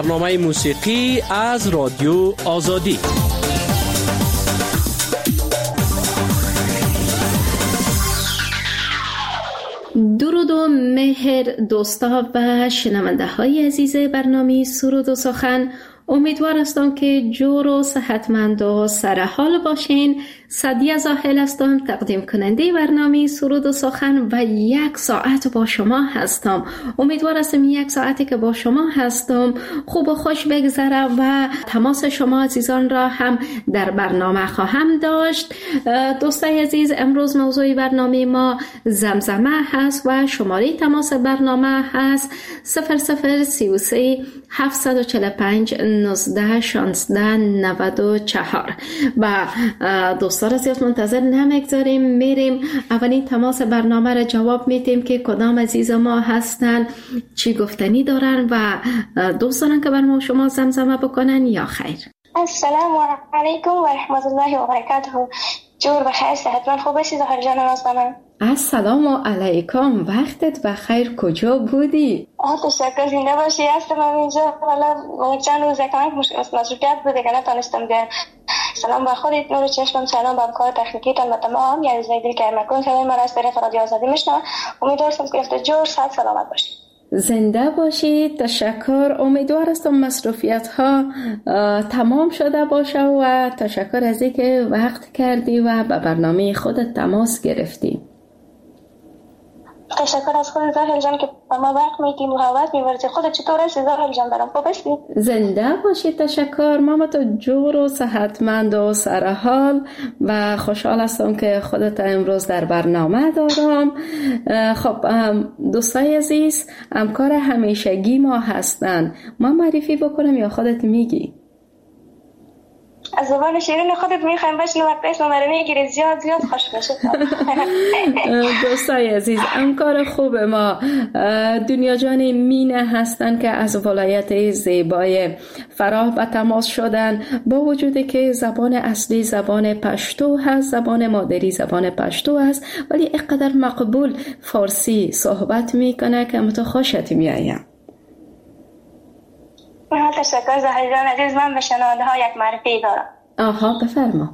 برنامه موسیقی از رادیو آزادی. درود و مهر دوستا و شنونده های عزیز برنامه سرود و سخن، امیدوار هستم که جور و صحتمند و سرحال باشین. سعدیه زاهل هستم، تقدیم کننده برنامه سرود و سخن و 1 ساعت با شما هستم. امیدوار هستم 1 ساعتی که با شما هستم خوب و خوش بگذره و تماس شما عزیزان را هم در برنامه خواهم داشت. دوستای عزیز، امروز موضوع برنامه ما زمزمه هست و شماره تماس برنامه هست 0033 745 19 16 94 و دوستان را زیاد منتظر نمیگذاریم، میریم اولین تماس برنامه را جواب میدیم که کدام عزیز ما هستن، چی گفتنی دارن و دوستان که بر ما شما زمزمه بکنن یا خیر. السلام علیکم و رحمت الله و برکاته. جور بخیر، صحتمند خوب باشی زهر جان نازنین؟ السلام علیکم، وقتت بخیر، کجا بودی؟ تشکر، زنده باشی. هستم اینجا، والا چند روز کمک مصروفیت بوده که نتونستم بیام. سلام به خودت، نور چشمم، سلام به همکار تکنیکیتان و تمام یه روزای دیگه که مکن صدای من از طریق رادیو آزادی میشنوم. امیدوارم که رفته جور صحت سلامت باشی. زنده باشید، تشکر. امیدوار هستم مصروفیت ها تمام شده باشه و تشکر از اینکه وقت کردی و به برنامه خودت تماس گرفتی. تشکر از خودت زاهل جان که با ما وقت میدی، محبت می‌ورزی. خودت چطور هستی زاهل جان؟ برام خوب هستی؟ زنده باشید، تشکر. ماما تو جور و صحتمند و سرحال و خوشحال هستم که خودت امروز در برنامه دارم. خب دوستای عزیز، همکار همیشگی ما هستن، ما معرفی بکنم یا خودت میگی؟ از زبان شیرین خودت میخوایم بشنو، وقت اسم رو میگیری زیاد خوش میشه. دوستای عزیز، همکار خوب ما دنیا جان مینه هستن که از ولایت زیبای فراه به تماس شدن، با وجودی که زبان اصلی زبان پشتو هست، زبان مادری زبان پشتو هست، ولی اینقدر مقبول فارسی صحبت میکنه که متو خوشت میایم. تشکر زهر جان عزیز. من به شنونده ها یک معرفی دارم. آها، بفرما.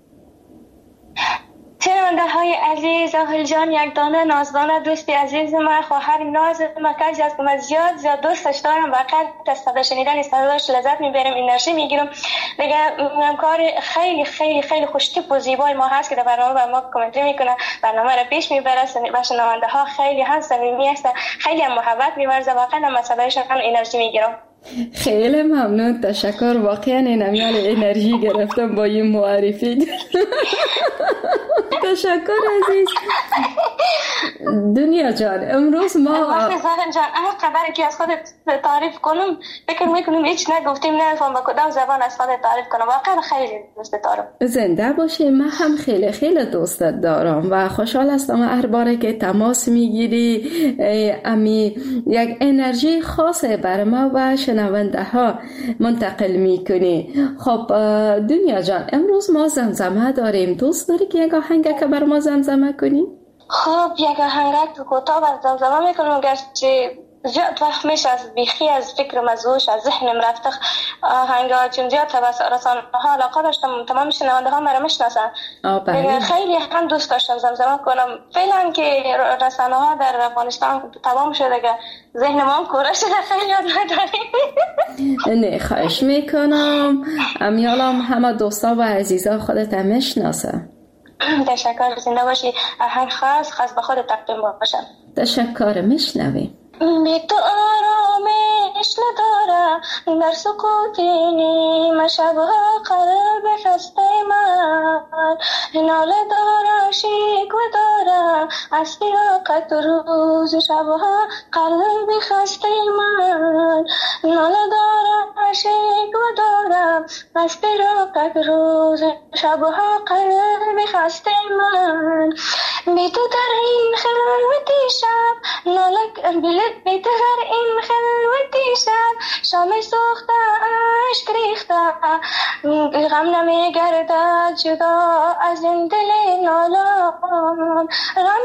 شنونده های عزیز، زهر جان یک دانه نازدانه دوستی عزیز من، خواهر ناز من، کسی است که من زیاد دوستش دارم و قد از صدا شنیدن صداش لذت میبرم، انرژی میگیرم. دیگه همکار خیلی خیلی خیلی خوشتیپ و زیبای ما هست که در برنامه ما کامنتری میکنه، برنامه را پیش میبره و شنونده ها خیلی هم صمیمی هستن، خیلی هم محبت میورزه، واقعا من صدایشان هم انرژی میگیرم. خیلی ممنون، تشکر. واقعا نمیال انرژی گرفتم با این معرفی. تشکر عزیز. دنیا جان، امروز ما زهر جان خبری که از خودت تعریف کنم فکر میکنم هیچ نگفتیم، نمیفهم با کدام زبان از خودت تعریف کنم. واقعا خیلی دوست دارم. زنده باشی، من هم خیلی خیلی دوستت دارم و خوشحال هستم هر باره که تماس میگیری امی یک انرژی خاصه بر ما و شنونده ها منتقل میکنی. خب دنیا جان، امروز ما زمزمه داریم، دوست داری که یک آهنگ که بر ما زمزمه کنی؟ خب یک آهنگ کوتاه بر زمزمه میکنم، گرچه زیاد وقت میشه از بیخی از فکرم از هوش از ذهنم رفته آهنگا، چون زیاد رسانه ها علاقه داشتم، تمام شنونده ها مرا میشناسن. خیلی هم دوست داشتم زمزمه کنم. فعلا که رسانه ها در افغانستان تمام شده که ذهن ما هم کوره شده، خیلی یاد نداریم. نه خواهش میکنم، امیالم همه دوستا و عزیزا خودت هم میشناسن. تشکر، زنده باشی. آهنگ خاص به خود تقدیم باشم. تشکر، میشنویم. بی تو آرامش ندارم در سکوت نیمه شبها، قلب خسته من ناله دارم، شکوه دارم از فراقت روز شبها، قلب خسته من ناله دارم، شکوه دارم از فراقت روز شبها، قلب خسته من. بی تو در این خلوتی شب ناله بی تو در این خلوتی شب، شام سوخته عشق ریخته، غم نمیگردد جدا از این دل نالان، غم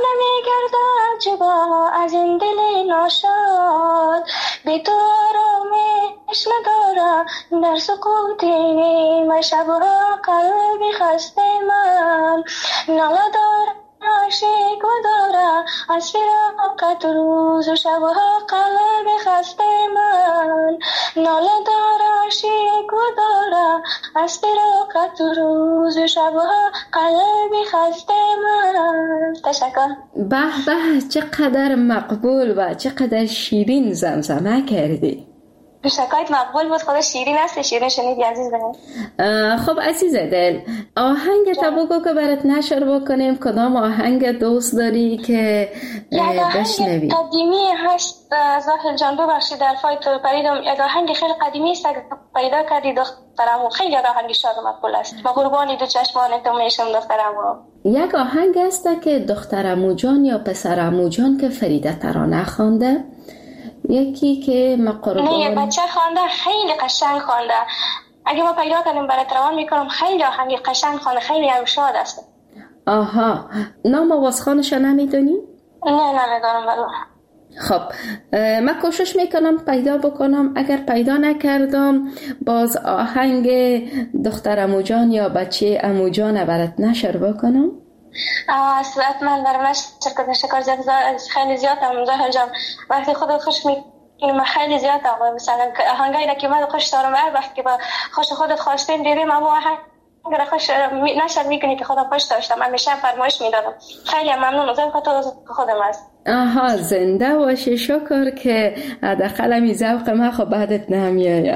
نمیگردد جدا از این دل ناشاد. بی تو آرامش ندارم در سکوت نیمه شبها قلبی خسته من ناله دارم عاشق و دارم از فراقت روز و شبها قلبی خسته من ناله دارم عاشق و دارم از فراقت روز و شبها قلبی خسته من. تشکر. به به، چقدر مقبول و چقدر شیرین زمزمه کردی. شکایت مقبول بود، خدا شیرین است، شیرین شنیدی عزیز دل. خب عزیز دل، آهنگ تا بگو که برات نشر بکنیم. کدام آهنگ دوست داری که بشنوی؟ یک قدیمی هست زاهل جان، ببخشید در فایت پریدم. یک آهنگ خیلی قدیمی است پیدا کردی دخترمو، خیلی آهنگ شاد و مقبول است. با قربانی دو چشمان تو میشم دخترمو. یک آهنگ است که دخترمو جان یا پسرمو جان که فریده ترانه خوانده، یکی که مقربان نه یک بچه خوانده، خیلی قشنگ خوانده. اگه ما پیدا کنیم برات روان میکنم. خیلی آهنگ قشنگ خوانده، خیلی شاد است. آها، نام آوازخوانش نمیدونی؟ نه نمیدونم والله. خب من کوشش میکنم پیدا بکنم. اگر پیدا نکردم باز آهنگ دخترمو جان یا بچه امو جان برات نشر بکنم. حتما برام نشر کن. شکر خیلی زیاد هم زاهر جان، وقتی خودت خوش میکنی خیلی زیاد هم مثلا آهنگایی که من خوش دارم، هر وقت که با خوش خودت خواسته دیدیم اما آهنگ خوش نشر میکنی که خودم خوش داشتم، من میشم فرمایش میدادم. خیلی ممنون از خودم است. آها، زنده باشی. شکر که حداقل می ذوق من خب بعدت نمیاید.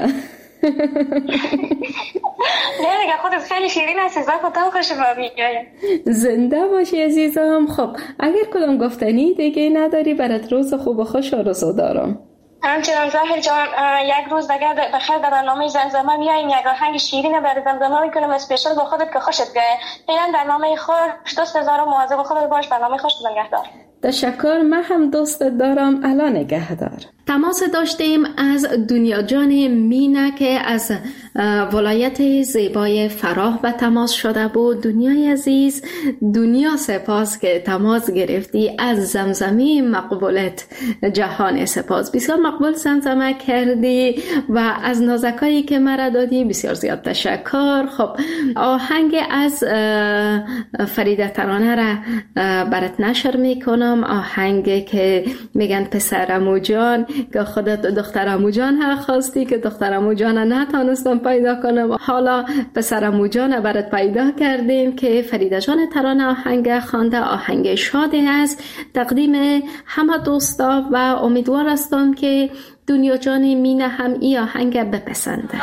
نه دیگه خودت خیلی شیرین هستی، ذوقت خوش میاد. زنده باشی عزیزم. خب اگر کدام گفتنی دیگه نداری برات روز خوب و خوش آرزو دارم. همچنان زاهر جان، یک روز دیگه بخیر در برنامه زمزمه میاییم، یک آهنگ شیرین برای زمزمه میکنم اسپیشال با خودت که خوشت بیاد. فعلا برنامه خوش، دوست دارم، مواظب خودت باش. برنامه خوش، نگهدار. تشکر. من هم دوستت دارم. الان نگهدار. تماس داشتیم از دنیا جان مینا که از ولایت زیبای فراه به تماس شده بود. دنیای عزیز، دنیا سپاس که تماس گرفتی. از زمزمه مقبولت جهان سپاس. بسیار مقبول زمزمه کردی و از نازکایی که مرا دادی بسیار زیاد تشکر. خب آهنگ از فریده ترانه را برات نشر میکنم. آهنگ که میگن پسرمو جان، که خودت دخترمو جان ها خواستی که دخترمو جان نتونستم پیدا کنم. حالا پسرمو جان برات پیدا کردیم که فریده جان ترانه آهنگ خوانده. آهنگ شادی است تقدیم همه دوستا و امیدوار هستم که دنیا جان مینا هم این آهنگ بپسنده.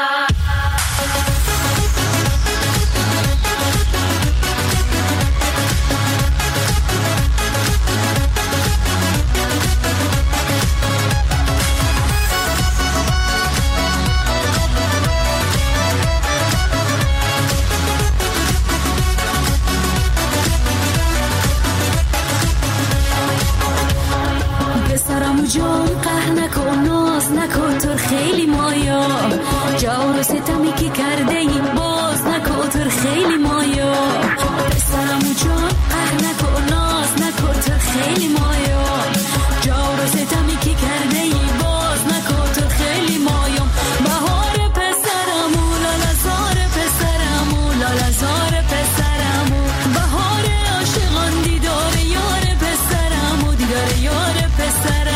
جان قهر نکن، ناز نکن، تو خیلی مایا جور و ستمی که کرده این باز نکن، تو خیلی مایا پسرمو جان قهر نکن، ناز نکن، تو خیلی مایا جور و ستمی که کرده این باز نکن، تو خیلی مایا بهار پسرمو لالزار پسرمو لالزار پسرمو بهار عاشقان دیدار یار پسرمو دیدار یار پسرمو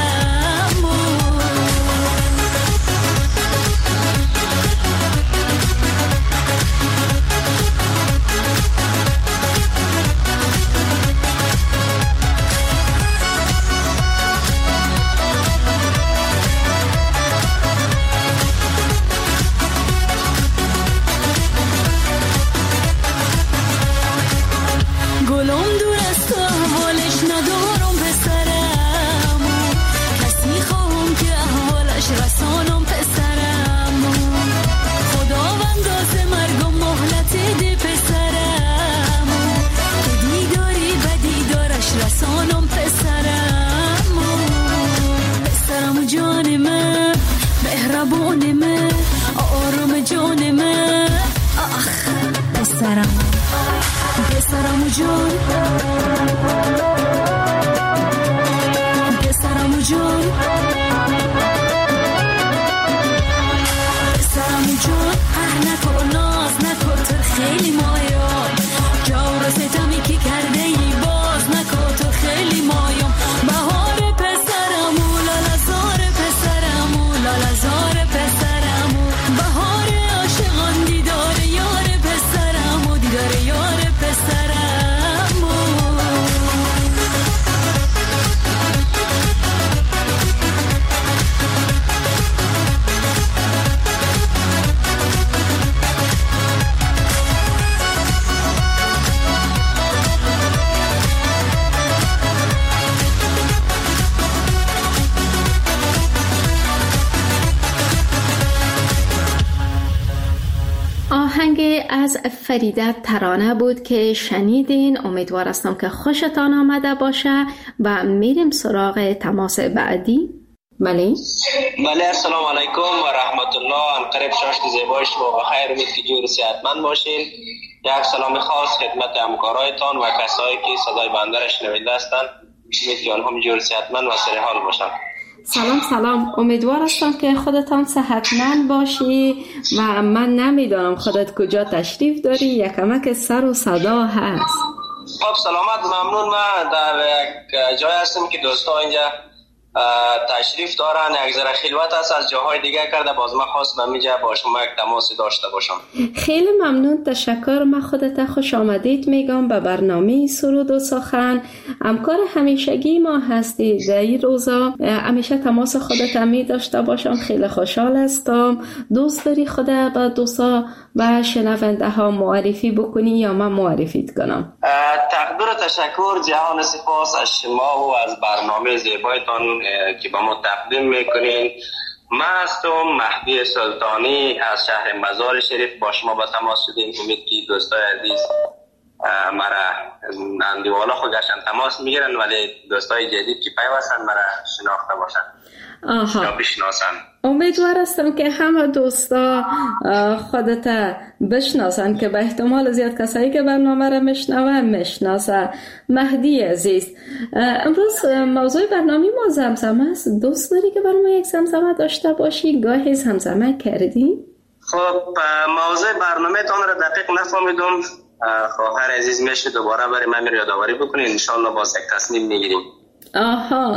پسرمو جان پسرمو جان خیلی مایا جور و ستمی که کرده ای باز نکن تو خیلی مایا بهار پسرمو لالا زار پسرمو لالا زار پسرمو بهار عاشقان دیدار یار پسرمو دیدار یار پسرمو آهنگ از فریده ترانه بود که شنیدین. امیدوار هستم که خوشتان آمده باشه و میریم سراغ تماس بعدی. بله السلام علیکم و رحمت الله. ان قریب شاشت زیبای شما و خیر، امید که جور صحتمند باشین. یک سلام خاص خدمت همکارایتان و کسایی که صدای بنده را شنونده هستند. امید که آنها جور صحتمند و سرحال باشند. سلام. امیدوار هستم که خودتان صحتمند باشی و من نمیدونم خودت کجا تشریف داری، یکمک سر و صدا هست. خب سلامت، ممنون. من در یک جای هستم که دوستا اینجا تشریف دارن، یک ذره خلوت است، از جاهای دیگه کرده، باز من خواستم اینجا با شما یک تماسی داشته باشم. خیلی ممنون، تشکر. من خودت خوش آمدید میگم به برنامه سرود و سخن. همکار همیشگی ما هستی. در این روزا همیشه تماس خودت می داشته باشم. خیلی خوشحال هستم. دوست داری خودت با دوستا و شنونده ها معرفی بکنی یا من معرفیت کنم؟ تقدیر و تشکر، جهان سپاس از شما و از برنامه زیبایتان که با ما تقدیم میکنین. من هستم مهدی سلطانی از شهر مزار شریف، با شما با تماس شدیم. امید که دوستای عزیز مرا اندیوالا خودشان تماس میگیرن، ولی دوستای جدید که پیوستن مرا شناخته باشن یا بشناسن. امیدوار هستم که همه دوستا خودت بشناسن که به احتمال زیاد کسایی که برنامه را میشناسن. مهدی عزیز، امروز موضوع برنامه ما زمزمه است. دوست داری که برای ما یک زمزمه داشته باشی؟ گاهی زمزمه کردی؟ خب موضوع برنامه تان را دقیق نفهمیدم. خواهر عزیز میشه دوباره برای من یادآوری بکنین، انشالله باز یک تصمیم میگیریم. آها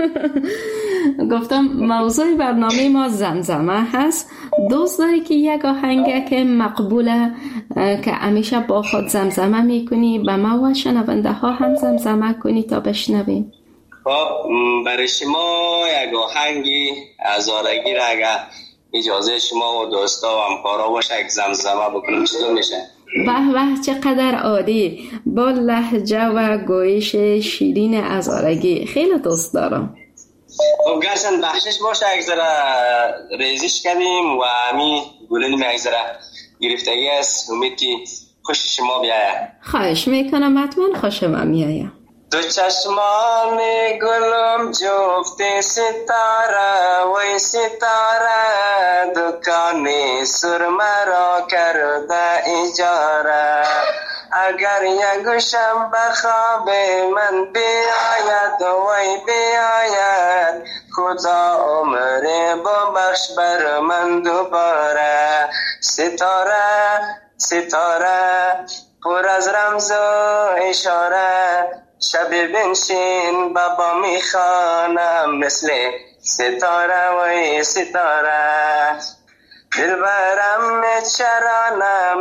گفتم موضوع برنامه ما زمزمه هست. دوست داری که یک آهنگ که مقبوله که همیشه با خود زمزمه میکنی به ما و شنونده ها هم زمزمه کنی تا بشنویم؟ خب برای شما یک آهنگی هزارگی را اگر اجازه شما و دوستا و همکارا باشه یک زمزمه بکنم چطور میشه؟ به چقدر عالی، با لهجه و گویش شیرین هزارگی. خیلی دوست دارم. خب گرچند بخشش باشه یک ذره ریزش کردیم و همین گلنیم یک ذره گرفتگی است. امید که خوش شما بیاید. خواهش میکنم، حتما خوش من میایم. دو چشمان گلم جفت ستاره وی ستاره دکان سرمه را کرده اجاره اگر یک گوشم به خواب من بیاید وی بیاید خدا عمر ببخش بر من دوباره ستاره ستاره پر از رمز و اشاره شب بنشین بابا میخوانم مثل ستاره و ستاره دلبرم چرانه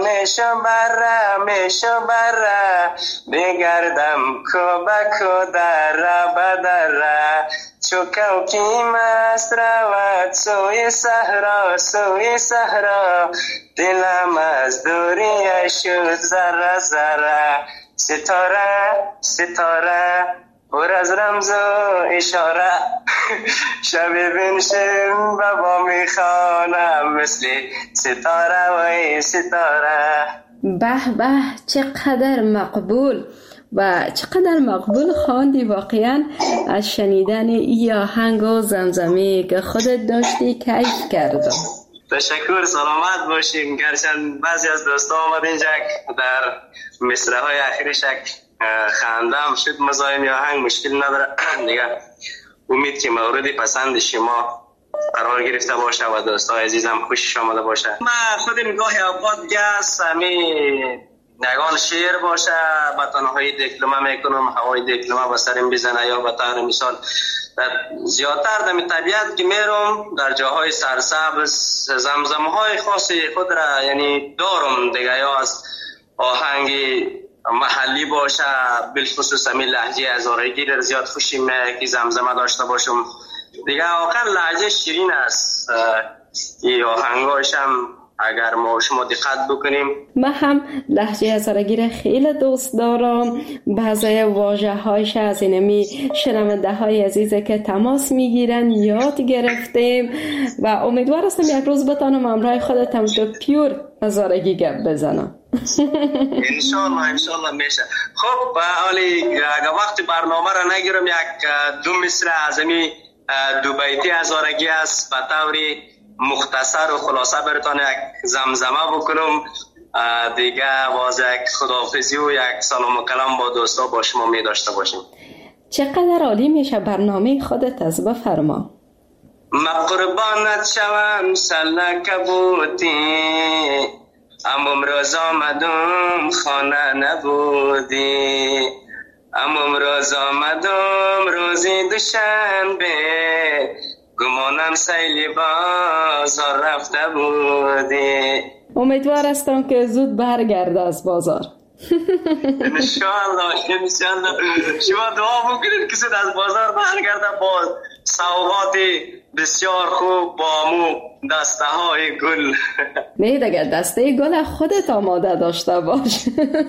میشو بره بگردم کو بکو در بدره چو کوکی مست رود سوی صحرا دلم از دوری شد ذره ذره ستاره پر از رمز و اشاره شب بنشین بابا میخوانم مثل ستاره و ستاره. به چقدر مقبول و چقدر مقبول خواندی واقعا. از شنیدن این آهنگ و زمزمه که خودت داشتی کیف کردم. تشکر، سلامت باشیم. گرچند بعضی از دوستا آمد اینجا در مصرع های اخیرش خندم شد مزاحم آهنگ، مشکل نداره دیگه. امید که مورد پسند شما قرار گرفته باشه و دوستای عزیزم خوشش آمده باشه. من خودم گاهی اوقات گس نگان شعر باشه به تنهایی دکلمه میکنم، هوای دکلمه به سرم بزنه، یا به طور مثال زیادتر در طبیعت که میرم در جاهای سرسبز زمزمهای خاص خود را یعنی دارم دیگه، یا از آهنگ محلی باشه بالخصوص همین لهجه هزارگی را زیاد خوشی میاد که زمزمه داشته باشم دیگه. واقعا لهجه شیرین است، این آهنگاش هم اگر ما شما دقت بکنیم. من هم لهجه هزارگی را خیلی دوست دارم. بعضی واژه هایش از اینمی شنونده های عزیزه که تماس میگیرن یاد گرفتیم و امیدوار هستم یک روز بتانم همراه خودتم تو پیور هزارگی گپ بزنم. انشالله میشه. خب اگر وقت برنامه را نگیرم، یک دو مصرع از امی دو بیتی هزارگی است به طوری مختصر و خلاصه براتون یک زمزمه بکنم دیگه، باز یک خداحافظی و یک سلام و کلام با دوستا با شما می داشته باشیم. چقدر عالی میشه برنامه خودت از بفرما. ما قربانت شوم سلک بودی، اما امروز آمدم خانه نبودی، اما امروز آمدم روزی دوشنبه، گمانم سیلی بازار رفته بودی. امیدوار هستم که زود برگرده از بازار. انشالله شما دعا بکنید که زود از بازار برگرده با سوغات بسیار خوب، با مو دسته های گل. نه دیگه دسته گل خودت آماده داشته باش.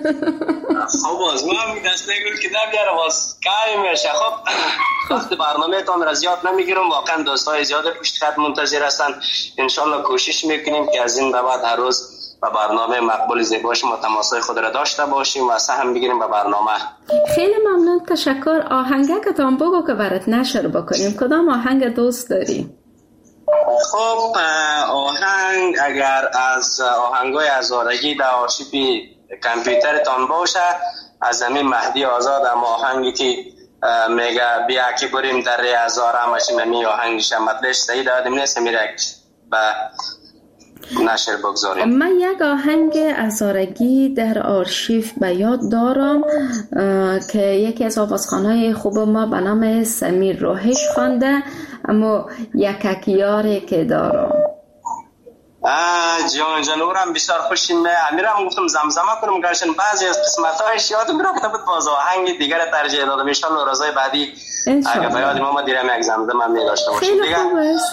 خب باز من دسته گل که نمیاره باز کاری میشه. خب وقت برنامه تان را زیاد نمیگیرم، واقعا دوستای زیاد پشت خط منتظر هستن. انشالله کوشش میکنیم که از این به بعد هر روز با برنامه مقبول زیبا شما تماسای خود را داشته باشیم و سهم بگیریم به برنامه. خیلی ممنون، تشکر. آهنگکتان بگو که برات نشر بکنیم. کدام آهنگ دوست داری؟ خب آهنگ اگر از آهنگای هزارگی در آرشیو کامپیوترتان باشه، از همین مهدی آزاد هم آهنگی که میگه بیا که بریم در هزار همشیم، همی آهنگش مطلش سعی دادیم نیست میره به نشر بگذاریم. من یک آهنگ هزارگی در آرشیو به یاد دارم که یکی از آوازخوانای خوب ما به نام سمیر روحش خوانده، اما یککیاری که دارم. جانورم بسیار خوشیم. امیرم گفتم زمزمه کنم گرشن بعضی از قسمت‌هایش یادم رفته بود، باز آهنگ دیگر ترجیح دادم. ان شاء الله روزهای بعدی اگه به یاد ما دیرم یک زمزمه می داشته باشیم. خیلی خوب است.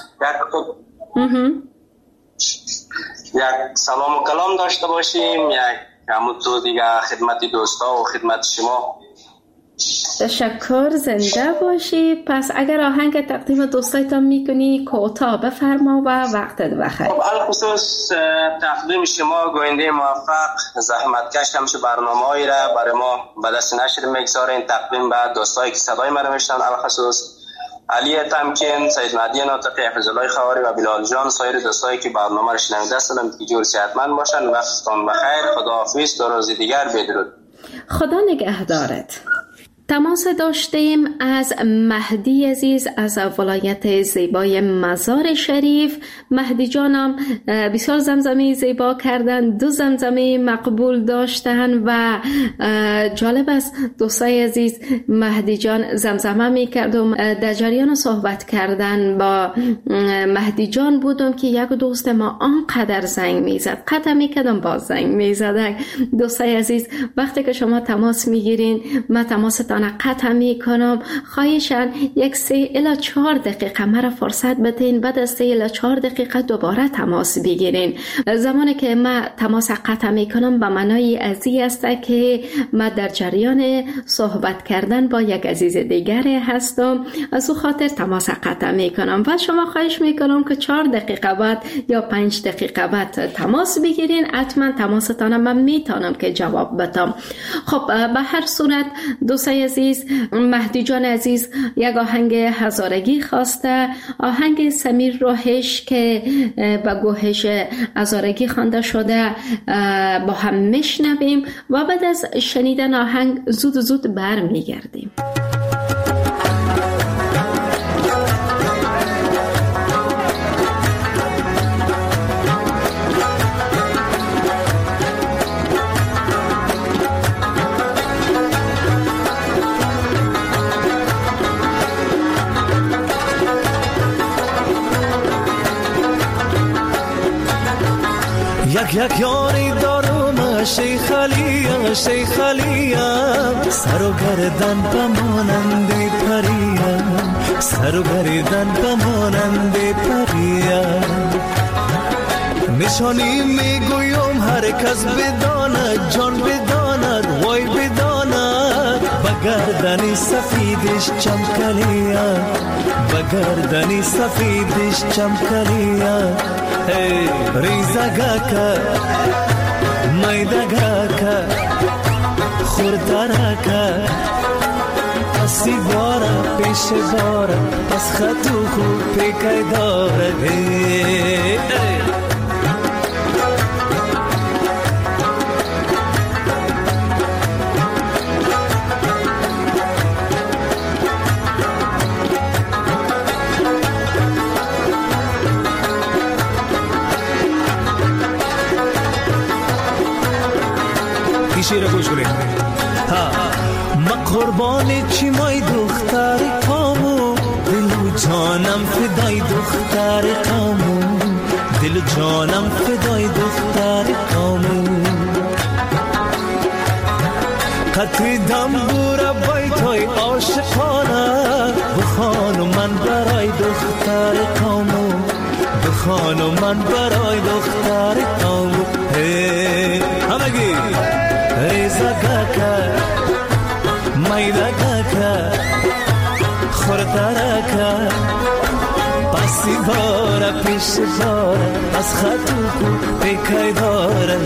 یک سلام و کلام داشته باشیم، یک همونطور دیگه خدمت دوستا و خدمت شما. تشکر، زنده باشی. پس اگر آهنگ تقدیم دوستایتان میکنی کوتاه بفرما و وقتت بخیر. خب الخصوص تقدیم شما گوینده موفق زحمتکش همیشه برنامه‌ای را برای ما به دست نشر میگذارین. تقدیم به دوستایی که صدای ما رو میشنون، الخصوص علی تمکین، سید مهدی ناطقی، حفظ الله خواری و بلال جان، سایر دوستایی که برنامه رو شنونده هستند که جور صحتمند باشن. وقتتون بخیر. خداحافظ. تا روز دیگر بدرود. خدا نگهدارت. تماس داشتیم از مهدی عزیز از ولایت زیبای مزار شریف. مهدی جانم بسیار زمزمه زیبا کردن، 2 زمزمه مقبول داشتن و جالب است دوستای عزیز، مهدی جان زمزمه می کردم. در جریان صحبت کردن با مهدی جان بودم که یک دوست ما آنقدر زنگ می زد، قطع می کردم باز زنگ می زد. دوستای عزیز وقتی که شما تماس می گیرین من تماستان قطع می کنم. خواهشاً 3 الی 4 دقیقه مرا فرصت بدین، بعد از 3 الی 4 دقیقه دوباره تماس بگیرین. زمانی که من تماس قطع می کنم به معنای ازی است که من در جریان صحبت کردن با یک عزیز دیگری هستم، از او خاطر تماس قطع می کنم و شما خواهش می کنم که 4 دقیقه بعد یا 5 دقیقه بعد تماس بگیرین. حتما تماستان من میتونم که جواب بدم. خب به هر صورت دوستای عزیز، مهدی جان عزیز یک آهنگ هزارگی خواسته، آهنگ سمیر روحش که با گوهش هزارگی خوانده شده با هم میشنویم و بعد از شنیدن آهنگ زود برمیگردیم. یک یاری دارم شیخ علیم شیخ علیم سر و گردن بمانند پریم سر و گردن بمانند پریم نشانی میگویم هر کس بداند جان بداند وای بداند بگردنی سفیدش چمکلیم بگردنی سفیدش چمکلیم ریزگاکا میدگاکا خوردرکا پسی بارا پیش بارا پس خطو خوب پیکای داره شیر گوش کنید. ما قربان چی مای دختر کامو دل جانم فدای دختر کامو دل جانم فدای دختر کامو قطری دنبور بیتای عاشقانه بخوانو من برای دختر کامو بخوانو من برای دختر کامو همگی ریزگاکا میدگاکا خوردرکا پسی بارا پیش بارا از خطو کو پیکای داره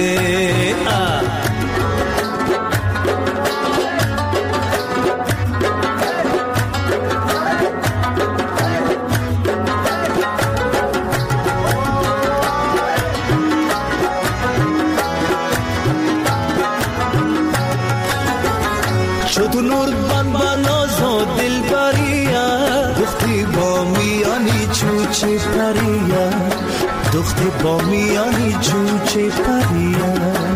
تو نور بان بانازو دل بریا دختی با میانی چوچه پریا دختی با میانی چوچه پریا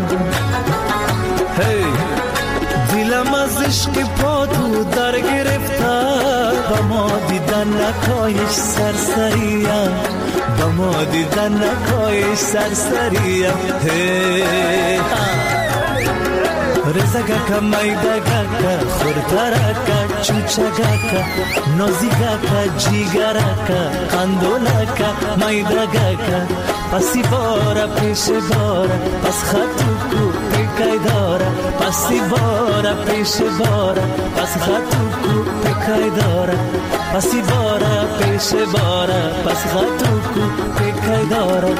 هی دلم از عشق پا تو در گرفته با ما دیدن نکایش سرسریا با ما دیدن نکایش سرسریا هی رزگاکا میدگاکا خوردرکا چوچگاکا نازیگاکا جیگرکا قندولکا میدگاکا پسی بارا پیش بارا پس خطو کو پیکای دارا پسی بارا پیش بارا پس خطو کو پیکای دارا پسی بارا پیش بارا پس خطو کو پیکای دارا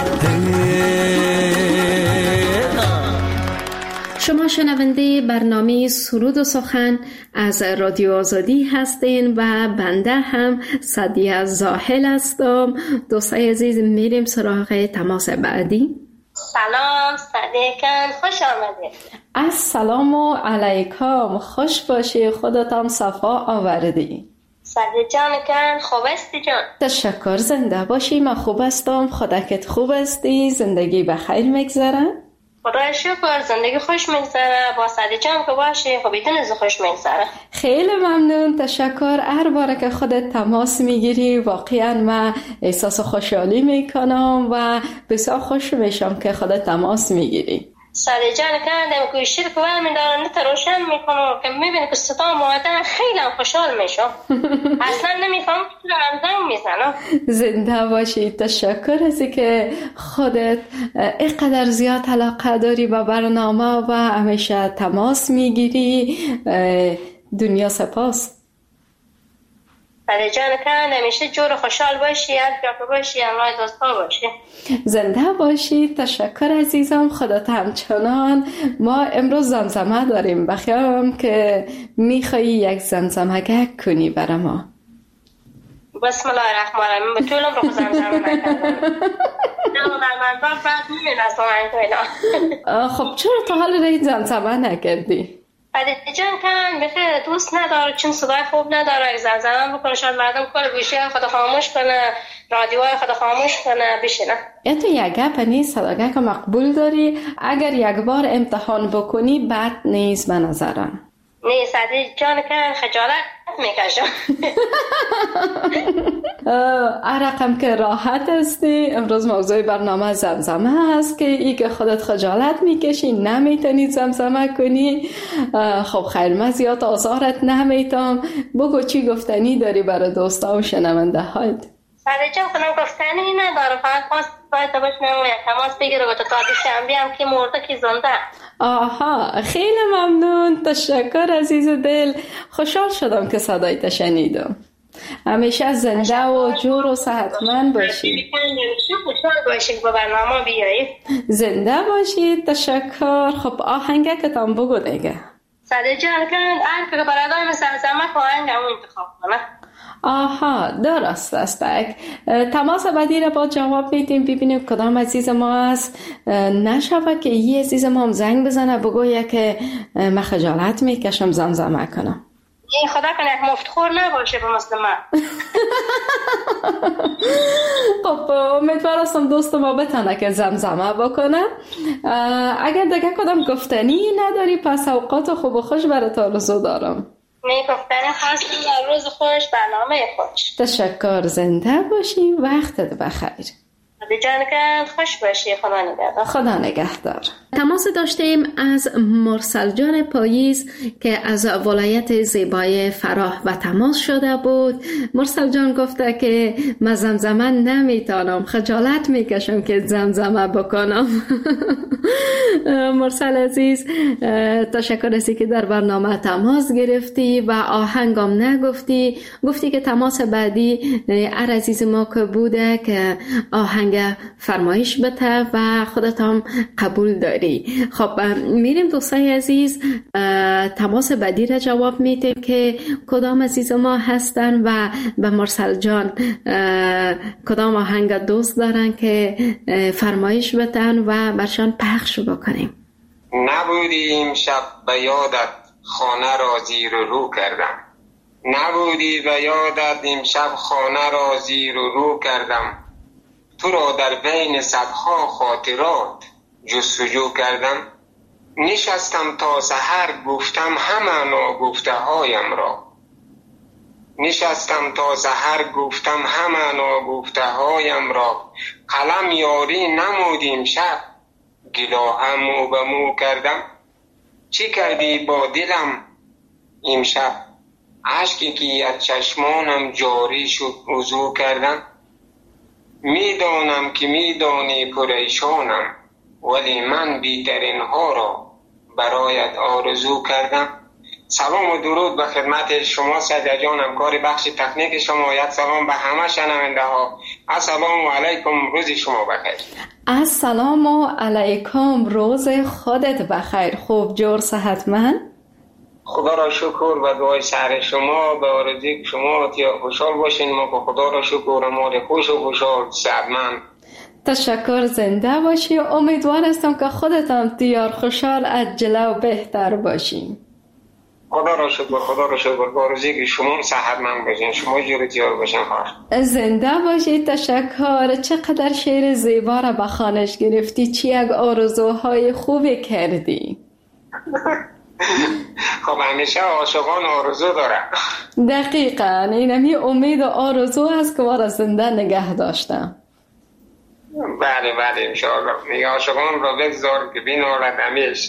شما شنونده برنامه سرود و سخن از رادیو آزادی هستین و بنده هم سعدیه زاهل هستم. دوستای عزیز میریم سراغ تماس بعدی. سلام صدیقان، خوش آمدید. السلام علیکم، خوش باشی، خودتان صفا آوردی. صدیق جان کن خوب هستی جان؟ تشکر، زنده باشی. من خوب هستم، خودت خوب هستی؟ زندگی بخیر میگذره؟ خدا شکر زندگی خوش میگذره. با صدیق جان که باشی خب بدون از خوش میگذره. خیلی ممنون، تشکر. هر بار که خودت تماس میگیری واقعا من احساس خوشحالی میکنم و بسیار خوش میشم که خودت تماس میگیری. صدیق جان کندم که شیر که برمی دارم نت روشن میکنم که میبینی که صدا مادر خیلی خوشحال میشم. اصلا نمیفهم که دارم زنگ میزنم. زنده باشی، تشکر از که خودت اینقدر زیاد علاقه داری به برنامه و همیشه تماس میگیری. دنیا سپاس. صدیق جان کندم همیشه جور خوشحال باشی، از جا که باشی، الله دوستا باشی. زنده باشی، تشکر عزیزم. خودت همچنان. ما امروز زمزمه داریم، بخیرم که میخوایی یک زمزمه کنی برای ما. بسم الله الرحمن الرحیم. به طولم رو زمزمه نکردم. نه در منظر فرد میبین از آهنگ. خب چرا تا حال رای زمزمه نکردی؟ صدیق جان کن بخیر دوست نداره چون صدای خوب نداره. اگه زمزمه بکنه شاید مردم کل گوشی خود خاموش کنه، رادیوهای خود خاموش کنه بشینه. تو یک گپ نیست، صداگه که مقبول داری. اگر یک بار امتحان بکنی بد نیست به نظرم. نه صدیق جان کن خجالت میکشم. رقم که راحت هستی. امروز موضوع برنامه زمزمه هست که ای که خودت خجالت میکشی نمیتونی زمزمه کنی. خب خیر، من زیاد آزارت نمیتم. بگو چی گفتنی داری برای دوستا و شنونده هایت؟ ساده کنم گفتنی نداره، فقط خواست باید باشم تماس بگیره با تو تا شنبه هم که مرده که زنده. آها، خیلی ممنون، تشکر عزیز دل. خوشحال شدم که صدایت شنیدم. همیشه زنده و جور و صحتمند باشی. خوشحال باشید با برنامه بیایید. زنده باشید. تشکر. خب آهنگه که تام بگو دیگه. ساده جان که هر که برادای مثل زمک آهنگمو انتخاب کنه. آها، درست است. تماس بعدی را با جواب میدیم، ببینیم کدام عزیز ما است. نشوه که یه عزیز ما هم زنگ بزنه بگویه که من خجالت میکشم زمزمه کنم. این خدا کنه یک مفتخور نباشه به مثل من. خب امیدوارم دوست ما بتونه که زمزمه بکنه. اگر دیگه کدام گفتنی نداری پس اوقات خوب و خوش برات آرزو دارم. گفتنی خواستم در روز خوش، برنامه خوش. تشکر. زنده باشی. وقتت بخیر. جان که خوش باشی. خدا نگهدار. خدا نگهدار. تماس داشتیم از مرسل جان پاییز که از ولایت زیبای فراه و تماس شده بود. مرسل جان گفته که من زمزمه نمیتونم، خجالت میکشم که زمزمه بکنم. مرسل عزیز، تشکر از که در برنامه تماس گرفتی و آهنگم نگفتی. گفتی که تماس بعدی هر عزیز ما که بوده که آهنگ فرمایش بده و خودت هم قبول داری. خب میریم دوستای عزیز، تماس بعدی را جواب میدیم که کدام عزیز ما هستن و به مرسل جان کدام آهنگ دوست دارن که فرمایش بدن و برشان پخش بکنیم. نبودی امشب به یادت خانه را زیر و رو کردم، نبودی به یادت امشب خانه را زیر و رو کردم، تو را در بین صدها خاطرات جستجو کردم، نشستم تا سحر گفتم همه ناگفته هایم را، نشستم تا سحر گفتم همه ناگفته هایم را، قلم یاری نمودیم شب گلاهم مو به مو کردم، چی کردی با دلم امشب اشکی که از چشمانم جاری شد وضو کردم، میدانم که میدانی پریشانم ولی من بیترین ها را برایت آرزو کردم. سلام و درود به خدمت شما سعید جان، همکار بخش تکنیک شما. یک سلام به همه شنونده ها. السلام علیکم، روز شما بخیر. السلام علیکم، روز خودت بخیر. خوب جور صحتمند؟ خدا را شکر و دعای سر شما به آرزوی شما که خوشحال باشین. ما که خدا را شکر مال خوش و خوشحال صحتمند. تشکر. زنده باشی. امیدوار هستم که خودت هم دیار خوشحال از جلو بهتر باشین. خدا را شکر، خدا را شکر. با آرزوی که شما صحتمند باشین، شما جور دیار باشین. خواهش زنده باشی. تشکر. چقدر شعر زیبا را به خوانش گرفتی، چی یک آرزوهای خوبی کردی. خب همیشه عاشقان آرزو داره. دقیقاً اینمی امید و آرزو هست که ما را زنده نگه داشتم. بله بله انشاءالله. میگه عاشقان را بگذار که بینالد همیشه.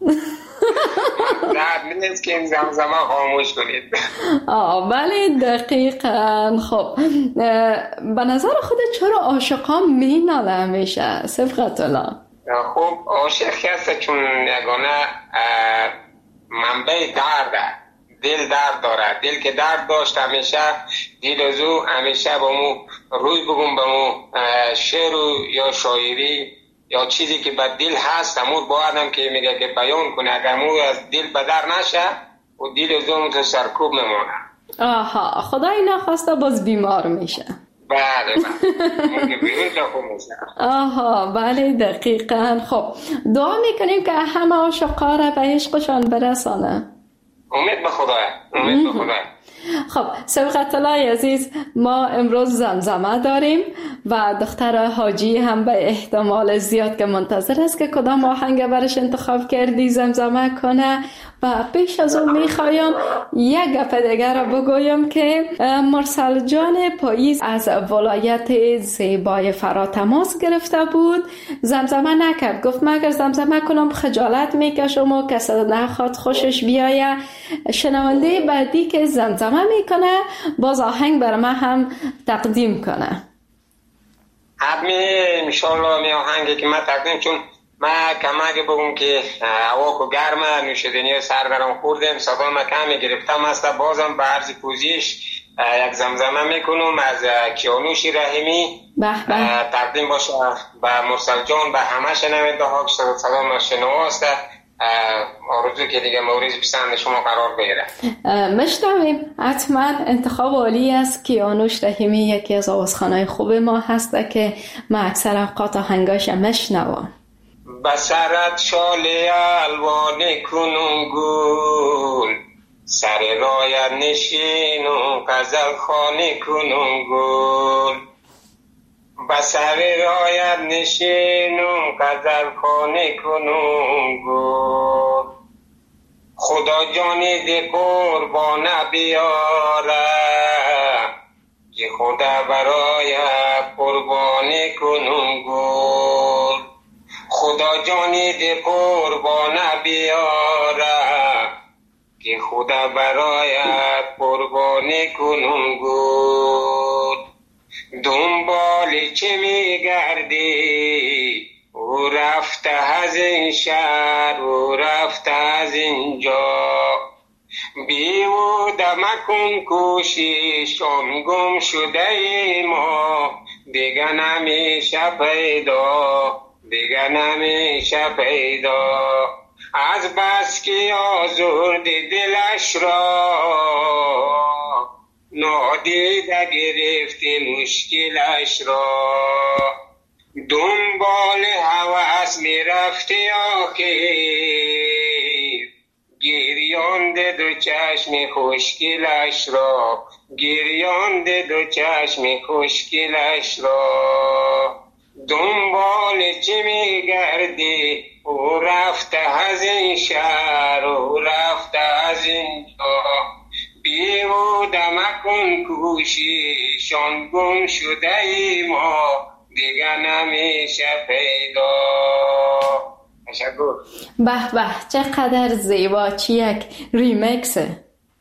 درد نیست که این زمزمه خاموش کنید. بله دقیقاً. خب به نظر خودت چرا عاشقان میناله همیشه؟ صفقت الله. خب عاشق هست چون یگانه منبع درده، دل درد داره. دل که درد داشت همیشه دل از او همیشه با مو روی بگم با مو شعر یا شاعری یا چیزی که به دل هست همون باید هم که میگه که بیان کنه. اگر مو از دل بدر نشه و دل از اون تو سرکوب نمونه. آها، خدای نخواسته باز بیمار میشه. بله آها بله دقیقاً. خب دعا میکنیم که همه عاشقا را به عشقشان برسانه. امید به خدا، امید به خدا. خب سبقت الله عزیز، ما امروز زمزمه داریم و دختر حاجی هم به احتمال زیاد که منتظر است که کدام آهنگ برش انتخاب کردی زمزمه کنه. و پیش از اون میخوایم یک گپ دیگر را بگویم که مرسل جان پاییز از ولایت زیبای فرا تماس گرفته بود، زمزمه نکرد، گفت من اگر زمزمه کنم خجالت میکشم و کسی نخواد خوشش بیایه. شنونده بعدی که زمزمه میکنه باز آهنگ بر من هم تقدیم کنه. انشالله می آهنگی که من تقدیم، چون من کمک بگم که هوا کو گرمه، نوشیدنی سر درم خوردم، صدا ما کمی گرفتم است، بازم به عرض پوزیش یک زمزمه میکنم از کیانوش رحیمی تقدیم باشه به مرسل جان، به همه شنونده ها که صدا ما شنواست. آرزو که دیگه مورد پسند شما قرار بگیره. مشتویم حتما. انتخاب عالی است. کیانوش رحیمی یکی از آوازخوانای خوب ما هست که ما اکثر اوقات آهنگاش مشنوم. بسرت شاله الوان کنون گل، سر رایت نشین و غزل خانه کنون گل، بسر رایت نشین و غزل خانه کنون گل، خدا جانی ده قربان بیاره که خدا برای قربان کنون گل، خدا جانی ده قربان بیاره که خدا برای قربان کنون گل، دنبال چه میگردی او رفته از این شهر او رفته از اینجا، بیهوده مکن کوشش آن گم شده ما، دیگه نمیشه پیدا دیگه نمیشه پیدا، از بس که آزرد دلش را نادیده گرفتی مشکلش را، دنبال هوس میرفتی آخر گریانده دو چشم خوشگلش را، گریانده دو چشم خوشگلش را، دنبال چی میگردی او رفته از این شهر او رفته از اینجا، بیهوده مکن کوشش آن گم شده ای ما، دیگه نمیشه پیدا. تشکر. به به چقدر زیبا، چی یک ریمیکسه.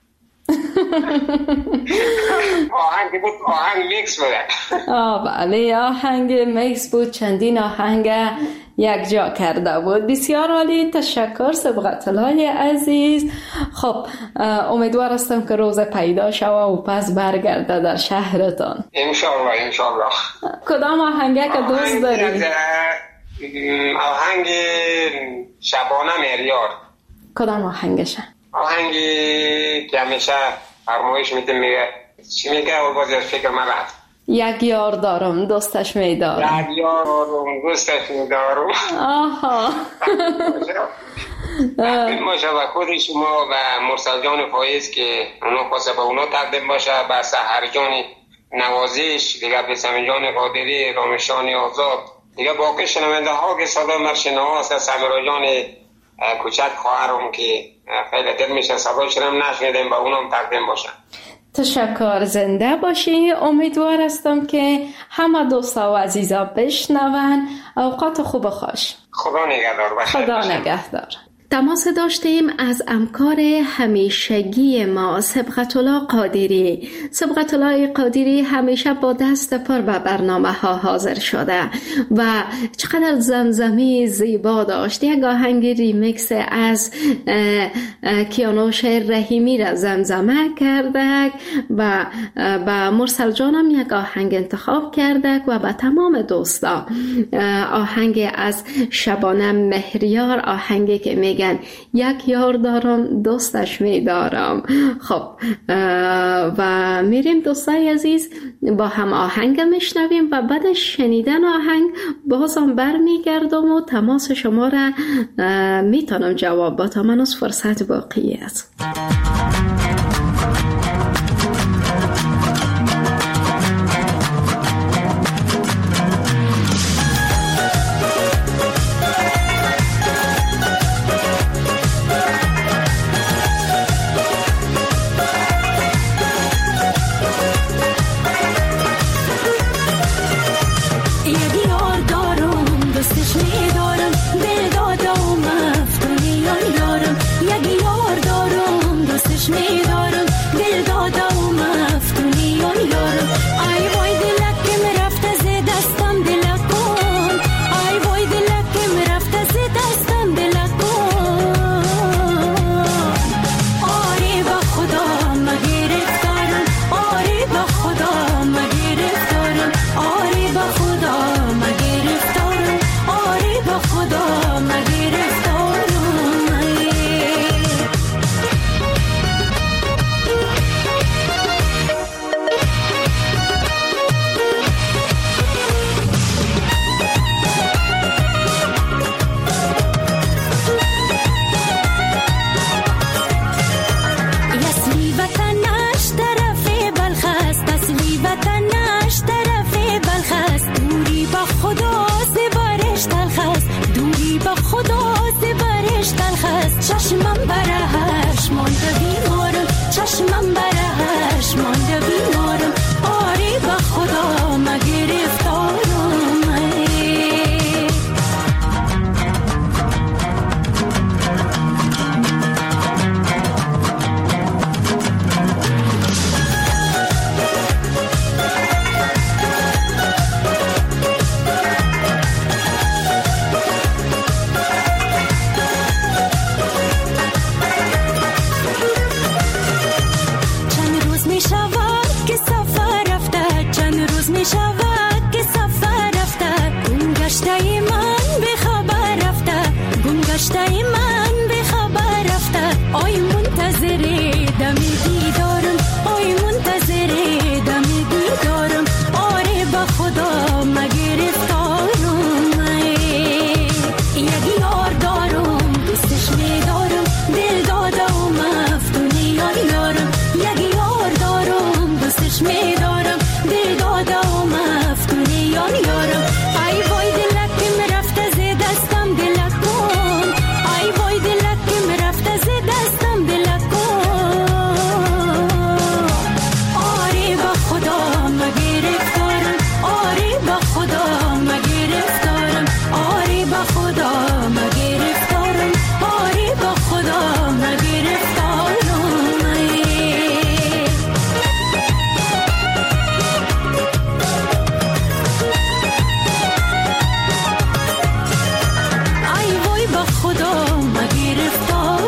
آهنگ بود، آهنگ میکس بود. بله آهنگ میکس بود، چندین آهنگ یک جا کرده بود. بسیار عالی، تشکر سبقت الله عزیز. خب امیدوار هستم که روز پیدا شوه و پس برگرده در شهرتان. انشالله انشالله. کدام آهنگه که دوست داری؟ آهنگ شبانه مهریار. کدام آهنگشه؟ آهنگی که همیشه فرمایش میده، میگه چی میگه و باز فکر من رفت، یک یار دارم دوستش میدارم، یک یار دارم دوستش میدارم. آها. باشه و خود شما و مرسل جان پاییز که اونا خواسته به اونا تقدیم باشه، به سحر جان نوازش دیگه، به سمی جان قادری، رامشان آزاد دیگه، باقی شنونده ها که صدا مرشنه هست، سمیرا جان کوچک خواهرم که خیلی دل میشه صدایشون هم نشنیدیم، با اونم تقدیم باشن. تشکر، زنده باشی. امیدوار هستم که همه دوستا و عزیزا بشنون. اوقات خوب و خوش. خدا نگهدار. خدا نگهدار. تماس داشتیم از همکار همیشگی ما سبقت الله قادری. سبقت الله قادری همیشه با دست پر به برنامه ها حاضر شده و چقدر زمزمی زیبا داشت. یک آهنگ ریمیکس از کیانوش رحیمی را زمزمه کرده و با مرسل جانم یک آهنگ انتخاب کرده و به تمام دوستا آهنگ از شبانه مهریار، آهنگی که میگن یک یار دارم دوستش میدارم. خب و میریم دوستای عزیز با هم آهنگ میشنویم و بعد شنیدن آهنگ بازم برمیگردم و تماس شما را میتونم جواب بدم. من از فرصت باقی است. می شود که سفر رفته گم گشته من به خبر رفته گم گشته من به خبر رفته آی منتظری دم دیدارم آی منتظری دم دیدارم آره با خدا مگرفتارم یک یار دارم دوستش میدارم دل داده و مفتونی یارم یک یار دارم دوستش میدارم دل داده و مفتونی یارم ای وای دلکم رفته ز دستم دلکم ای وای دلکم رفته ز دستم دلکم آره با خدا مگرفتارم آره با خدا مگرفتارم آره با خدا مگرفتارم آره با خدا مگرفتارم ای وای با خدا مگرفتارم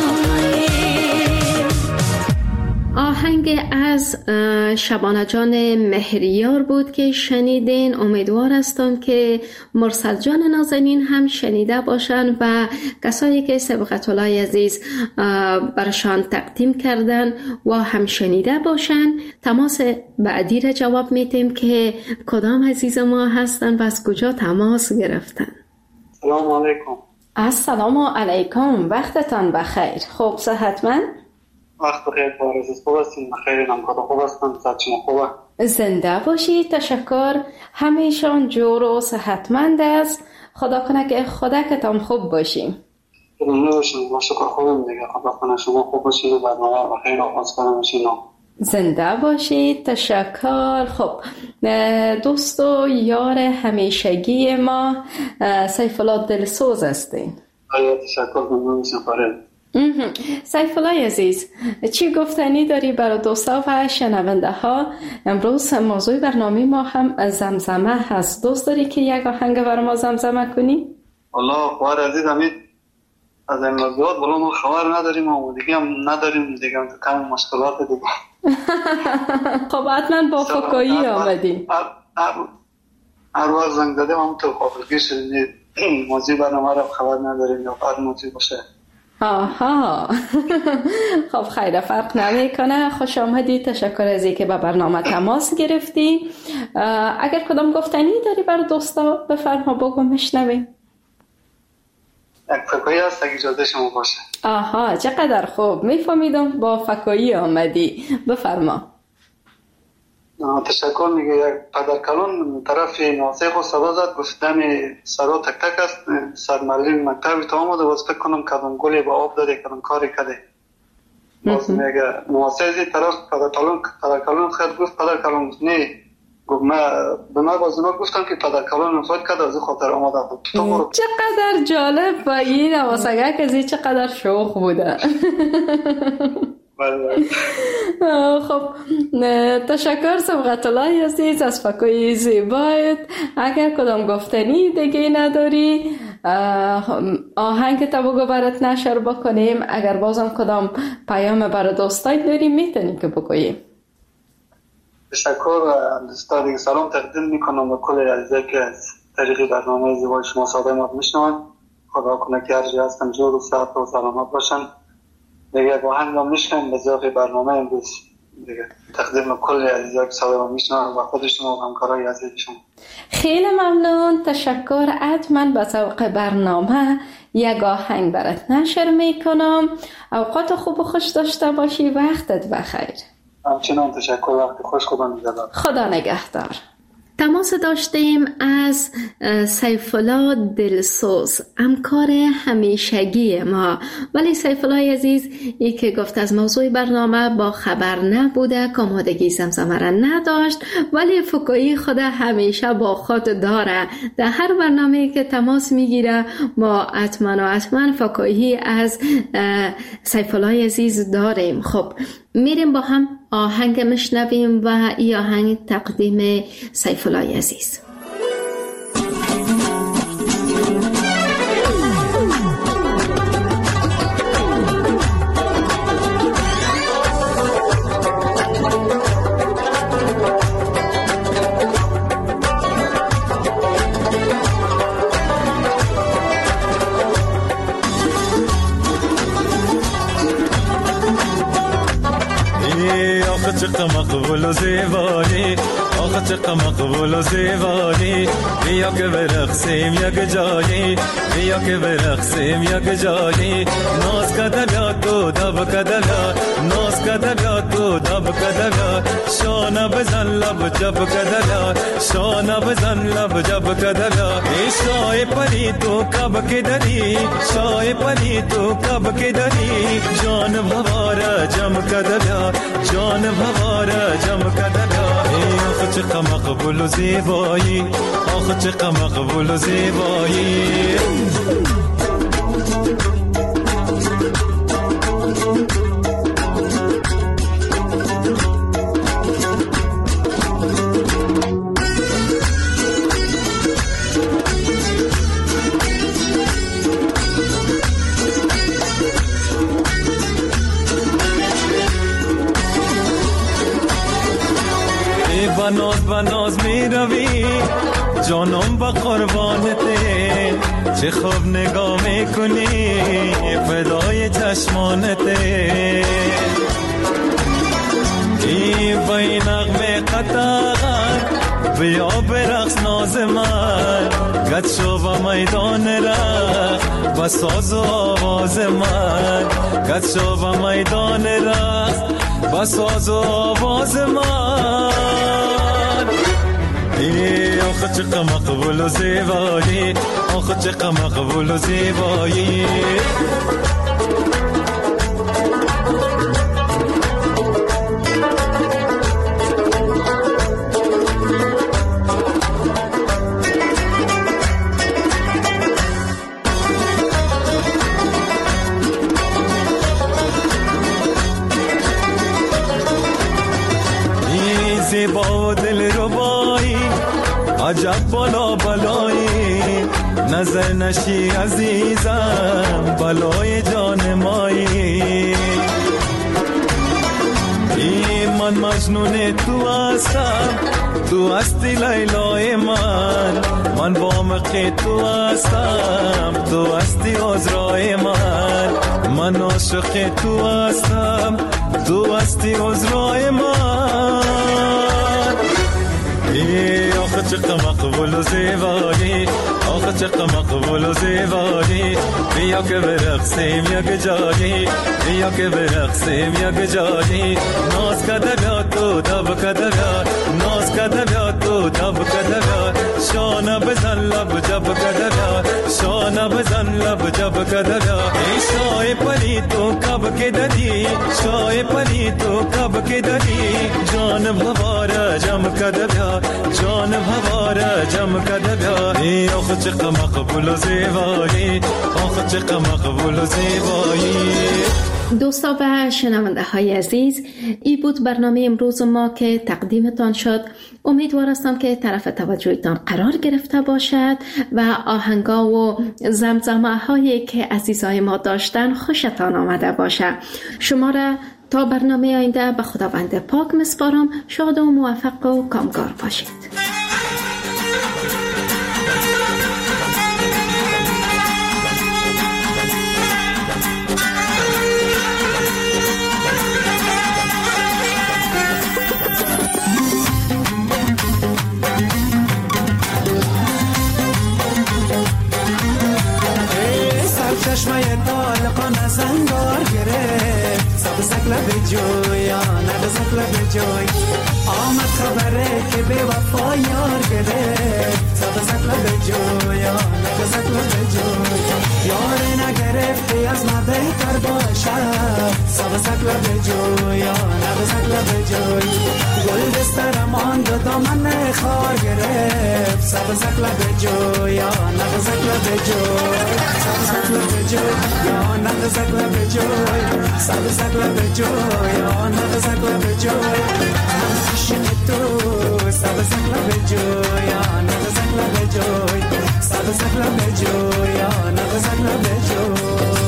آهنگ از شبانه جان مهریار بود که شنیدین. امیدوار هستم که مرسل جان نازنین هم شنیده باشن و کسایی که سبقت الله عزیز برشان تقدیم کردن و هم شنیده باشن. تماس بعدی را جواب میتیم که کدام عزیز ما هستن و از کجا تماس گرفتن. سلام علیکم. السلام علیکم، وقتتان بخیر. خوب صحتمند؟ وقت بخیر بارز خوب هستیم بخیر نمکات خوب هستم صحت شما خوبه؟ زنده باشید. تشکر. همیشان جور و صحتمند است. خدا کنه که خودکتان خوب باشیم. ممنون باشیم. با شکر خوبم دیگه. خدا کنه شما خوب باشید و برنامه بخیر آغاز کنم باشید. زنده باشید. تشکر. خب دوست و یار همیشگی ما سیف الله دلسوز هستین. تشکر. ممنون میشم فرد. سیف الله عزیز، چی گفتنی داری برای دوستا و شنونده ها؟ امروز موضوع برنامه ما هم زمزمه هست. دوست داری که یک آهنگ برای ما زمزمه کنی؟ والله خوار عزیز امید از این موضوعات بلا ما خبر نداریم و دیگه هم نداریم دیگه هم کم مشکلات دیگه. خب حتما با فکایی آمدیم. هر وقت زنگ دادیم هم تو قابلگی شدیم موضوع برنامه را خبر نداریم یا هر موضوع باشه. آها. خب خیلی فرق نمیکنه. خوش آمدی. تشکر از اینکه به برنامه تماس گرفتی. اگر کدام گفتنی داری برای دوستا بفرما بگو میشنویم. یک فکایی هست اگه اجازه شما باشه. آها چقدر خوب. میفهمیدم با فکایی آمدی. بفرما. تشکر. میگه یک پدرکلان طرف ناسخ و صدا زد گفتم سرا تک تک است سرمرلین مکتبی تا آمده باز فکر کنم کدام گلی با آب داده کدام کاری کده. باز میگه ناسخی طرف پدرکلان خود گفت پدرکلان نه گفت به من باز اونا گفتم که پدرکلان فاید کده از خاطر آمده بود. چقدر جالب و این نواسگه کزی چقدر شوق بوده. خب تشکر سبقت الله عزیز از فکای زیبایت. اگر کدام گفتنی دیگه نداری آهنگ تا بگو برات نشر بکنیم. اگر بازم کدام پیام برای دوستای داری میتونی که بگوییم. تشکر. دوستا دیگه سلام تقدیم میکنم به کل عزیزایی که از طریق برنامه زیبای شما صادمات میشنون. خدا کنه که هر جا هستن جور و صحت و سلامت باشن. دیگه با هم میشکنم به ذوق برنامه امروز دیگه تقدیم کل عزیزایی که صدای میشنن و خودشون و همکارای عزیزشون. خیلی ممنون. تشکر. حتما به ذوق برنامه یک آهنگ برات نشر میکنم. اوقات خوب و خوش داشته باشی. وقتت بخیر. همچنان تشکر. وقت خوش. خدا نگهدار. خدا نگهدار. تماس داشتیم از سیف الله دلسوز، همکار همیشگی ما. ولی سیف الله عزیز ای که گفت از موضوع برنامه با خبر نبوده، آمادگی زمزمه را نداشت، ولی فکایی خود همیشه با خود داره. در هر برنامه که تماس میگیره ما حتما فکایی از سیف الله عزیز داریم. خب میریم با هم آهنگ مشنویم و این آهنگ تقدیم سیف الله عزیز. آخه چقدر مقبول و زیبایی، آخه چقدر مقبول و زیبایی. بیا که برقصیم یک جایی، بیا که برقصیم یک جایی. ناز کده بیا تو دب کده بیا، ناز کده بیا تو دب کده بیا. شانه بزن لب جب کده بیا، شانه بزن لب جب کده بیا. ای شای پری تو کب که داری، شای پری تو کب که داری. جان بواره جم کده بیا، جان بواره جم کده بیا. ای آخه چقدر مقبول و زیبایی، آخه چقدر مقبول و زیبایی. بناز می روی جانم با قربانته، چه خوب نگاه میکنی فدای چشمانته. ای بای نغمه قطعان بیا برقص ناز من، گد شو با میدان رقص با ساز و آواز من، گد شو با میدان رقص با ساز و آواز من. ای آخه چقدر مقبول و زیبایی، آخه چقدر مقبول و زیبایی. ای زیبا و دل ربایی، عجب بالا بالایی. نظر نشی عزیزم بلای جان مایی. ای من مجنون تو هستم، تو هستی لیلای من. من وامق تو هستم، تو هستی عذرای من. من عاشق تو هستم، تو هستی عذرای من. ای آخه چقدر مقبول و زیبایی، آخه چقدر مقبول و زیبایی. بیا که برقصیم یک جایی، بیا که برقصیم یک جایی. ناز کده بیا تو دب کده بیا، ناز کده بیا تو دب کده بیا. شانه بزن لب جب کده بیا، شانه بزن لب جب کده بیا. ای شای پری تو کب که داری، شای پری تو کب که داری. جان بواره جم کده بیا، جان بواره جم کده بیا. ای آخه چقدر مقبول و زیبایی، آخه چقدر مقبول و زیبایی. دوستا و شنونده های عزیز، ای بود برنامه امروز ما که تقدیمتان شد. امیدوار هستم که طرف توجهتان قرار گرفته باشد و آهنگا و زمزمه هایی که عزیزای ما داشتن خوشتان آمده باشد. شما را تا برنامه آینده به خداوند پاک میسپارم. شاد و موفق و کامگار باشید. چشمه طالقان زنگار گرفت، سبزک لب جویا نبزک لب جوی. آمد خبره که به وفا یار گرفت، سبزک لب جویا نبزک لب جوی. یار نگرفتی از ما بهتر باشد، سبزک لب جویا نبزک لب جوی. گل دستر ماند دامن خار گرفت، سبزک لب جویا نبزک لب جوی. سبزک لب جوی یا نبزک لب جوی، سبزک لب جوی یا نبزک لب جوی. عشق تو سبزک لب جوی یا نبزک لب جوی، سبزک لب جوی یا نبزک لب جوی.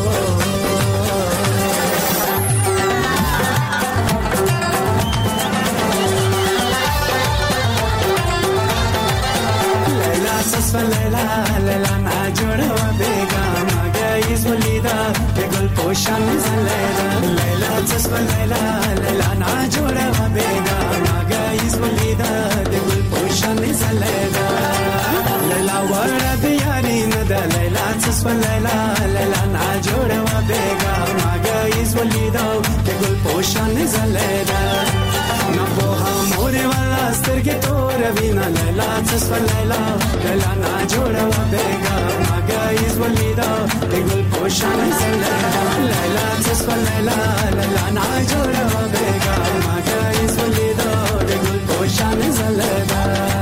سس لیلا لیلا نجور و بیگم گیز ولیدا به گل پوشان زلیدا. لیلا تصف لیلا لیلا ناجوره و بیگا ناگایز ولیدا دگل پوشان زلیدا لیلا ورد یاری ندا لیلا تصف لیلا لیلا ناجوره و بیگا ناگایز ولیدا دگل پوشان زلیدا نبوها موری والا سترگی تو روینا لیلا تصف لیلا لیلا ناجوره و بیگا ناگایز ولیدا دگل پوشان زلیدا لیلا تصف لیلا لیلا ناجوره و بیگا ناگایز ولیدا دگل پوشان زلیدا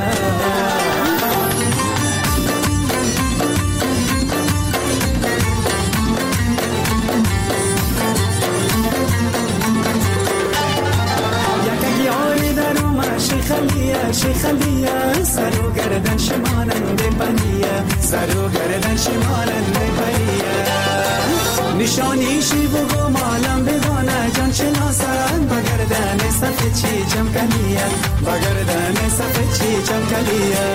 شیخلیه سرو گردن شمالنده بلیه سرو گردن شمالنده بلیه نشانی شی بگو مالم بدانه جان شناسن بگردن صفه چی جمکلیه بگردن صفه چی جمکلیه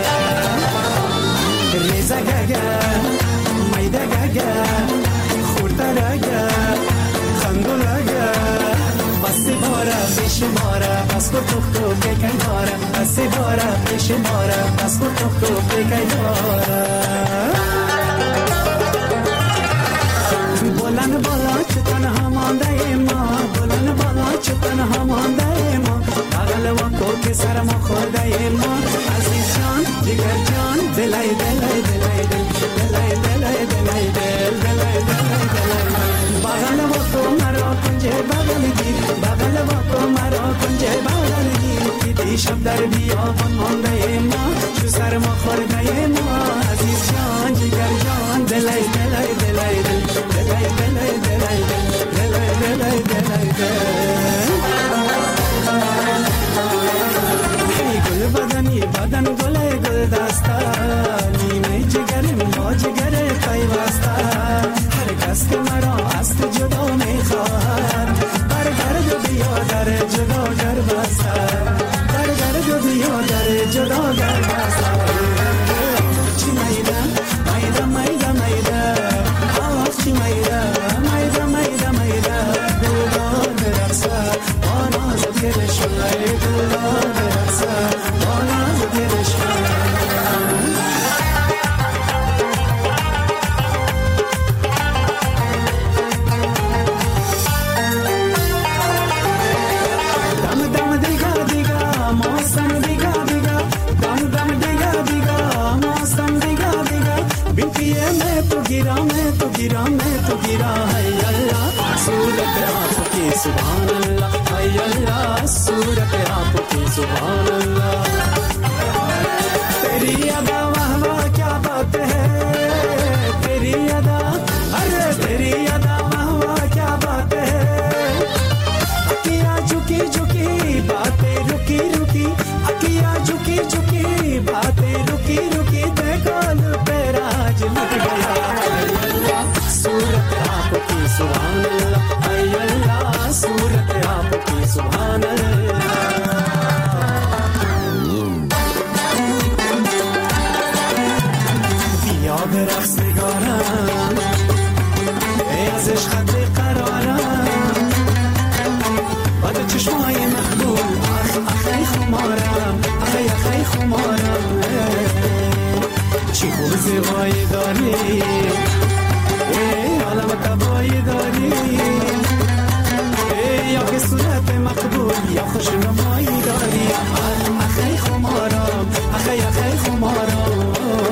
ریزه گگه میده گگه خورده لگه خندولگه بسی باره پیش باره بس کو تو بکی باره بسی باره پیش باره بس کو تو بکی باره بلند بالا چتن همانده ما بلند بالا چتن همانده ما بغل و کوک سر ما خورده ما عزیز جان دیگر جان دلای دلای دلای دلای دلای دلای دلای بغل و تو مرا کنجه بغل گیر بغل و تو مرا کنجه بغل گیر دیدی شب در بیابان مانده ما چو سر ما خورده ما عزیز جان جگر جان دلای دلای دلای دلای دلای دلای دلای دلای ای گل بدنی بدن گل گل دستا نیمه جگرم با جگر پیوستا هر کس که مرا از تو جدا میخواهد برگرد و بیا در جدا گر بستر برگرد و بیا در جدا گر بستر چی میده میده میده میده آواز چی میده میده میده میده دلدار برقصه آناز گرشونه دلدار برقصه آناز گرشونه गिरा मैं तो गिरा है अल्लाह सूरत आपकी सुभान अल्लाह है अल्लाह सूरत आपकी सुभान अल्लाह तेरी अदा वाह वाह क्या बात है तेरी अदा अरे तेरी अदा वाह वाह क्या बात है अकिया झुकी झुकी बातें रुकी रुकी अकिया झुकी झुकी बातें रुकी रुकी देखो पे राज लुट गया सूरत आपकी सुभान अल्लाह है अल्लाह सूरत आपकी सुभान अल्लाह दिया برقص نگارم ای از عشقت قرارم بعد چشمای مقبول اخی خمارم اخی خمارم چی خوب زیبایی داری عالم تبایی داری یا که صورت مقبول یا خوش نمایی داری اخی خمارم اخی خمارم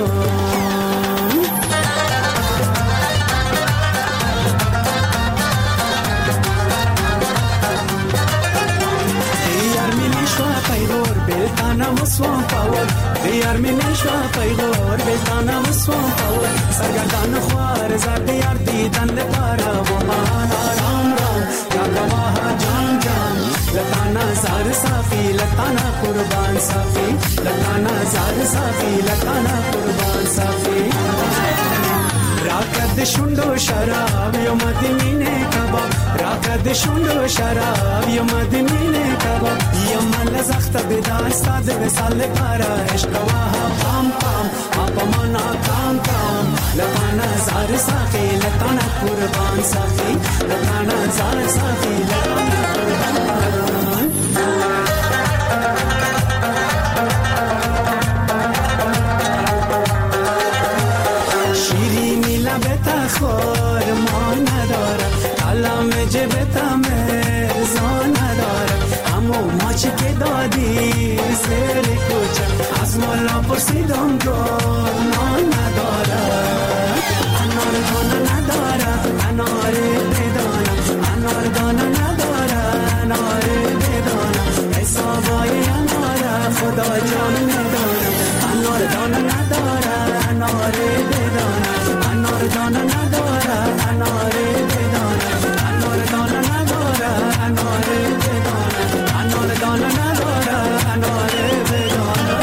بلتانم سوام پاور دیار می نشوا پیغور بلتانم سوام پاور سرگردان خوار زار دیار دیدن لپارا و مان رام رام یا گواه جان جان لتانا زار صافی لتانا قربان صافی لتانا زار صافی لتانا قربان صافی راکد شوندو شراب یو مدینه کباب راکد شوندو شراب یو مدینه کباب یو مل زخت بدان استاد وسال پارا عشق واه پام پام اپ منا کام کام لتانا زار صافی لتانا قربان صافی لتانا زار صافی لتانا دلم ارزا نداره، اما ما چی که دادی زیر کوچه از مولا پرسیدم گناه نداره. انار دانه نداره، انار بدانم، انار دانه نداره، انار بدانم، حسابای اناره خدا جان نداره. انار دانه نداره، انار بدانم، انار دانه نداره، انار بدانم، انار دانه نداره، انار بدانم، انار دانه نداره، انار بدانم.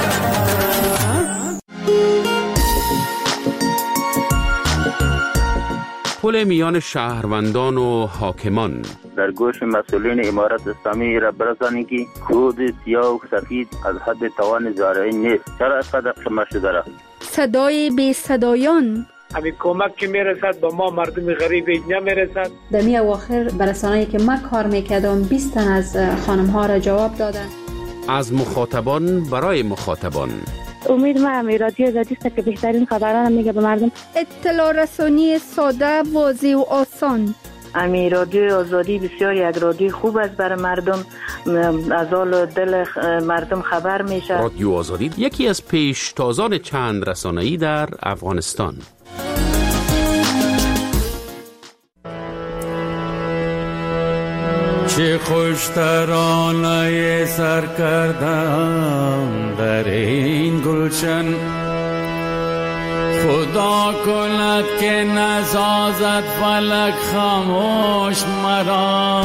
پل میان شهروندان و حاکمان. در گوش مسئولین امارت اسلامی را برسانید که کود سیاه و سفید از حد توان زارعین نیست. چرا اینقدر شما شده را؟ صدای بی صدایان. همین کمک که میرسد با ما مردم غریب نمیرسد. در می اواخر برسانه‌ای که من کار میکردم 20 تن از خانم ها را جواب دادن. از مخاطبان برای مخاطبان. امید ما رادیو آزادی است که بهترین خبران میگه به مردم. اطلاع رسانی ساده، واضح و آسان. امی رادیو آزادی بسیار یک رادیو خوب است برای مردم، از حال دل مردم خبر میشه. رادیو آزادی یکی از پیشتازان چند رسانه‌ای در افغانستان. چه خوش ترانه سر کردم در این گلشن، خدا کند که نسازد فلک خاموش مرا.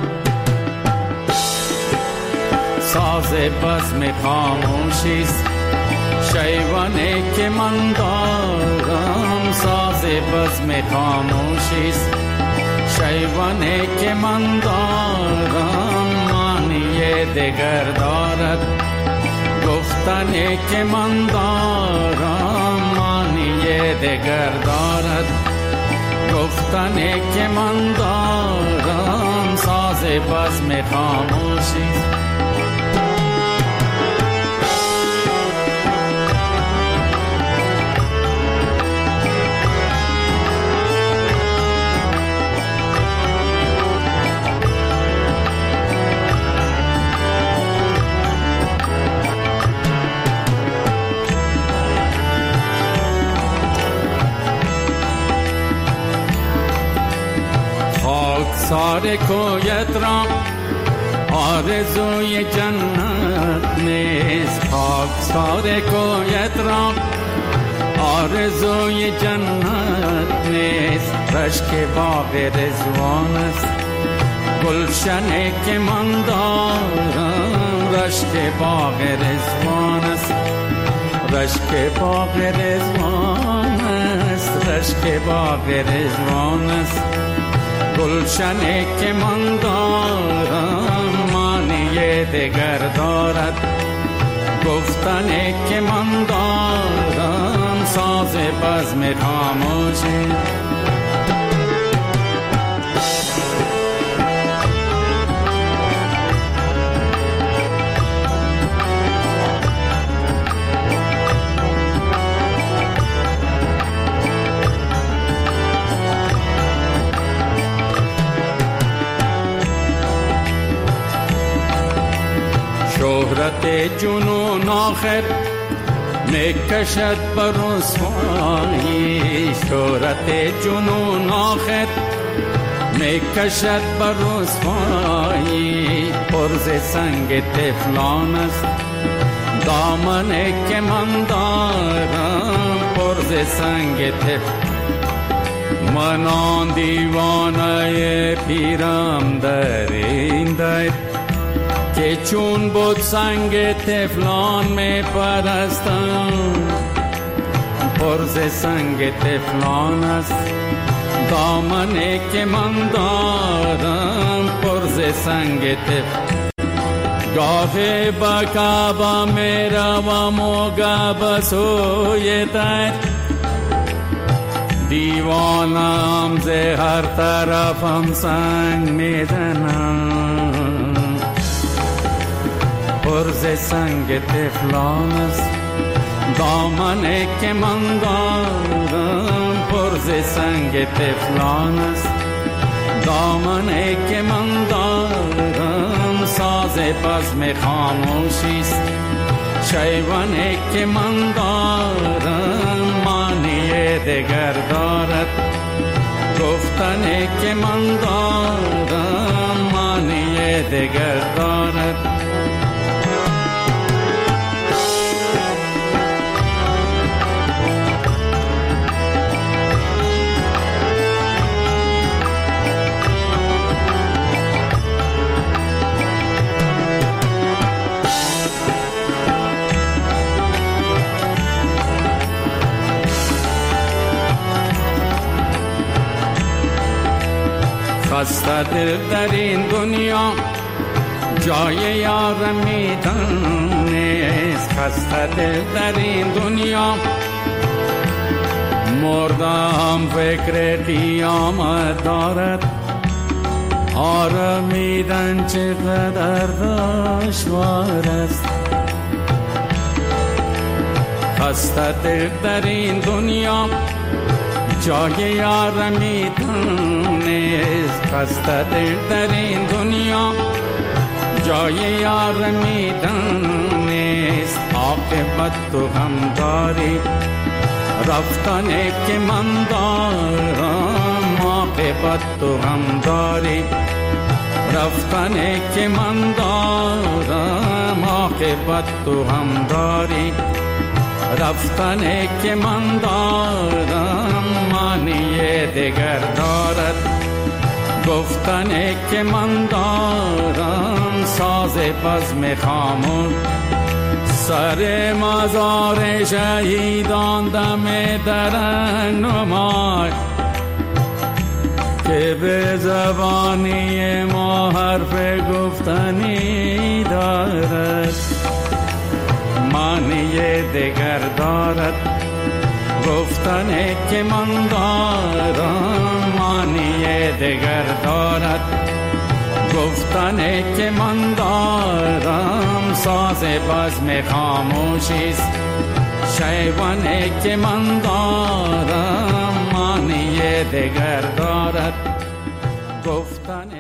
ساز بزم خاموشیست شیوانی که من دارم، ساز بزم خاموشیست شیوانی که من دارم. معنی دگر دارد گفتنی که من دارم، معنی دگر دارد گفتنی که من دارم. ساز بزم خاموشیست. سار کویت را آرزوی جنت نیست، پاک سار کویت را آرزوی جنت نیست. رشک باغ رضوان است گلشنی که من دارم، رشک باغ رضوان است، رشک باغ رضوان است، رشک باغ رضوان است. گلشنی که من دارم معنی دگر دارد گفتنی که من دارم. ساز بزم خاموشی شهرت جنون آخر میکشد بر رسوایی، شهرت جنون آخر میکشد بر رسوایی. پرز سنگ طفلان است دامنی که من دارم، پرز سنگ طفلان. من آن دیوانه پیرم در این دیر که چون بود سنگ طفلان می پرستم. پرز سنگ طفلان است دامنی که من دارم، پرز سنگ طفلان. گاهی با کعبه می روم و گاه سوی در، دیوانم ز هر طرفم سنگ می زنم. پرز سنگ طفلان است دامنی که من دارم، پرز سنگ طفلان است دامنه که من دارم ساز بزم خاموشیست، شیوانه که من دارم معنی دگر دارد، گفتنه که من دارم معنی دگر دارد. خسته دل در این دنیا جای یار میدن نیست، خسته دل در این دنیا مردم فکر قیامت دارد، آرمیدن چقدر دشوار است. خسته دل در این دنیا جای یار میدن نیست، خسته دل در این دنیا جای یار میدن نیست. عاقبت تو هم داری رفتنه که من دارم، عاقبت تو هم داری رفتنه که من دارم، عاقبت تو هم داری رفتنه که من دارم معنی دگر دارد، گفتنه که من دارم ساز بزم خاموش. سر مزار شهیدان دم درن نمای که به زبانی ما حرف گفتنی دارد، معنی دگر دارد، گفتنه که من دارم معنی دگر دارد، گفتنه که من دارم ساز بزم خاموشیست، شیوانه که من دارم معنی دگر دارد، گفتنه